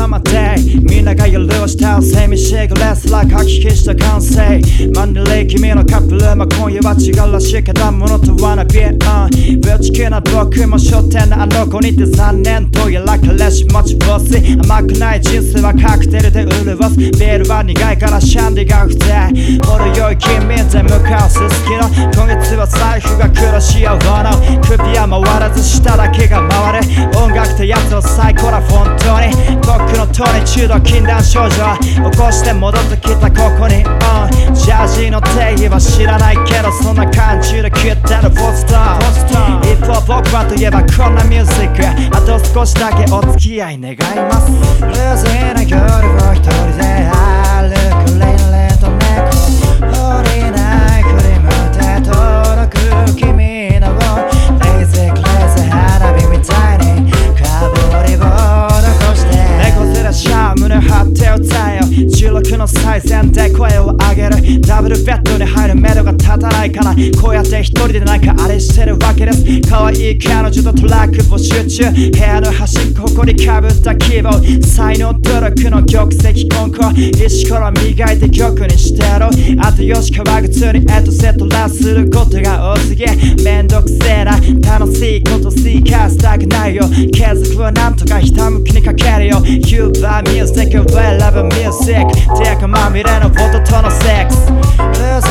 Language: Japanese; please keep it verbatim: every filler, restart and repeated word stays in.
サマーデイみんなが許したセミシグレスラー書き消した完成マンネリ君のカップルも今夜は違うらしいけどものとはなびえぶち気な僕も焦点なあの子にて残念どうやら彼氏持ちボス甘くない人生はカクテルで潤すビールは苦いからシャンディが不正程よい君で向かうすすきの今月は財布が苦しいよの首は回らず下だけが回る音楽ってやつは最高だ本当に僕のトニ中毒禁断症状起こして戻ってきたここに、uh、ジャージの定義は知らないけどそんな感じで切ってるポスター一方僕はといえばこんなミュージックあと少しだけお付き合い願いますルーズーな夜を一人で歩くレンレンと猫降りない振り向いて届く君のレイズークレイズー花火みたいにかぶりを残して猫背でシャー胸張って歌えよじゅうろくの最前で声を上げるダブルベッドに入る目処が立たないからこうやって一人でなんかあれしてるわけです可愛い彼女とトラック募集中部屋の端っここにかぶったキーボード才能努力の玉石混交石から磨いて曲にしてやろうあと吉川靴にエトセトラすることが多すぎめんどくせえな楽しいこと追加したくないよ継続はなんとかひたむきにかけるよ You love music, we love music 手垢まみれのボトとのセックス